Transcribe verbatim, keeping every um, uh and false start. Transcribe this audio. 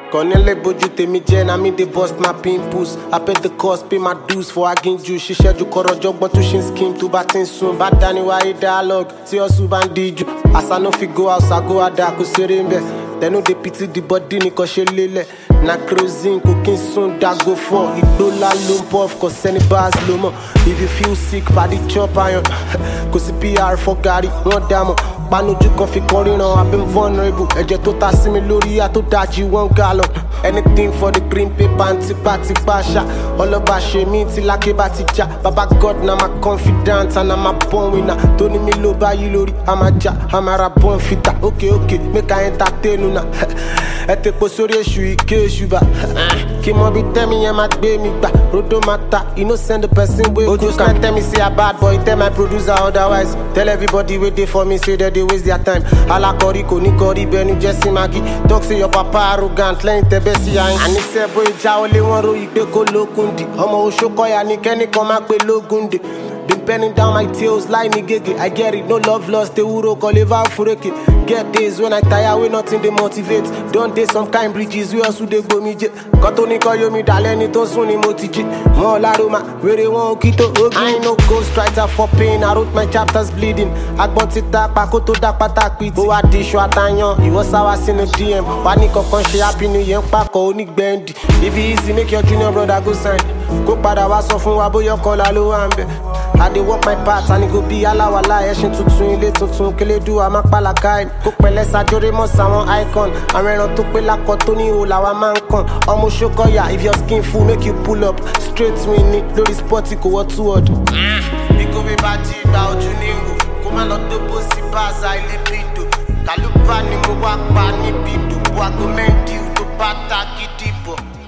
Cornele bojú tèmi jẹ́ na me dey bust my pimples. I pay the cost, pay my dues for aginju. Ṣiṣẹ́ ju kọ̀rọ̀jọ̀gbọ́n tún ṣe ń scheme tó bá ti ń sùn. Bá dání wáyé dialogue tí ọ̀sùn bá ń díjú. As I no fit go house, I go ada kò ṣeré ń bẹ̀. They no dey pity the body nìkan ṣe lélẹ̀. Na kerosene kò kí n sùn dago fọ́. Ìgbóla ló ń puff kò sẹ́ni bars ló mọ̀. If you feel sick, paddy chop iron. Kò sí P R fọ́ gàrí, wọ́n dá mọ̀. Panojú kan fi kan ríran, I've been vulnerable. Ẹ̀jẹ̀ tó ta sí mi lórí àtó dájú one gallon. Anything for the green paper and tipa-tipa ṣá. Ọlọ́ba ṣe mí tí lákè bá ti já. Baba God na my confidant and I'm a born winner. Tó ní mi ló báyìí lórí, a máa já, a máa ra born fitter. Okay, okay, make I entertain una. Ẹ tepo sórí èṣù ike èṣù bá. Kí mọ bí tẹ́mi yẹn máa gbé mi gbà. Rodo máa ta, you no send the person wey go come. Ojú tell me say I bad boy, tell my producer otherwise. Tell everybody wey dey for me say that they waste their time. Alakori kò ní kọrí bẹnu Jesse Maggi. Talk say your papa arrogant, lẹ́yìn tẹ́bẹ̀ sí àyìn. Àníṣe bó ìjà olé wọn ro ìgbé kó lókun dì. Ọmọ Oṣokọ̀yà ní kẹ́nìkan máa pé lógún dè. Been penning down my tails, line gege. I get it, no love lost, the uro koleva fureke. Get days when I tire, we nothing they motivate. Don't dey some kind bridges, we also dey go me je. Koto ni koyo mi dale ni to sun ni motiji. Mo laruma, were won kito ogi. I ain't no ghostwriter for pain, I wrote my chapters bleeding. Agbon ti ta pa ko to da patak piti. Bo wa di show atayan, iwo sawa sinu D M. Wa ni kankan ṣe happy new year pa ko onigbendi. If it easy, make your junior brother go sign. Go pada wa sọ fún wa bóyá kola ló wà ńbẹ̀. I dey walk my path and it go be alawala. Ẹṣin tuntun ilé tuntun kélédú àmà pàlàkà ẹ̀. Kó pẹ̀lẹ́ sàjórè mọ́ sàwọn icon. Àwọn ẹran tó pé lákọ̀ tó ní ihò làwa máa ń kàn. Ọmọ Oṣokọ̀yà, if your skin full make you pull up. Straight win ni lórí spọ́tì kò wọ́ two word. Bí kò fi bá jí ìgbà ojú ní ìwò. Kó má lọ dóbò sí báàsà ilé bìdò. Kàlùbá ni mo wá pa níbi ìdòbò. Àgọ́ mẹ́ndì tó bá ta gidi bọ̀.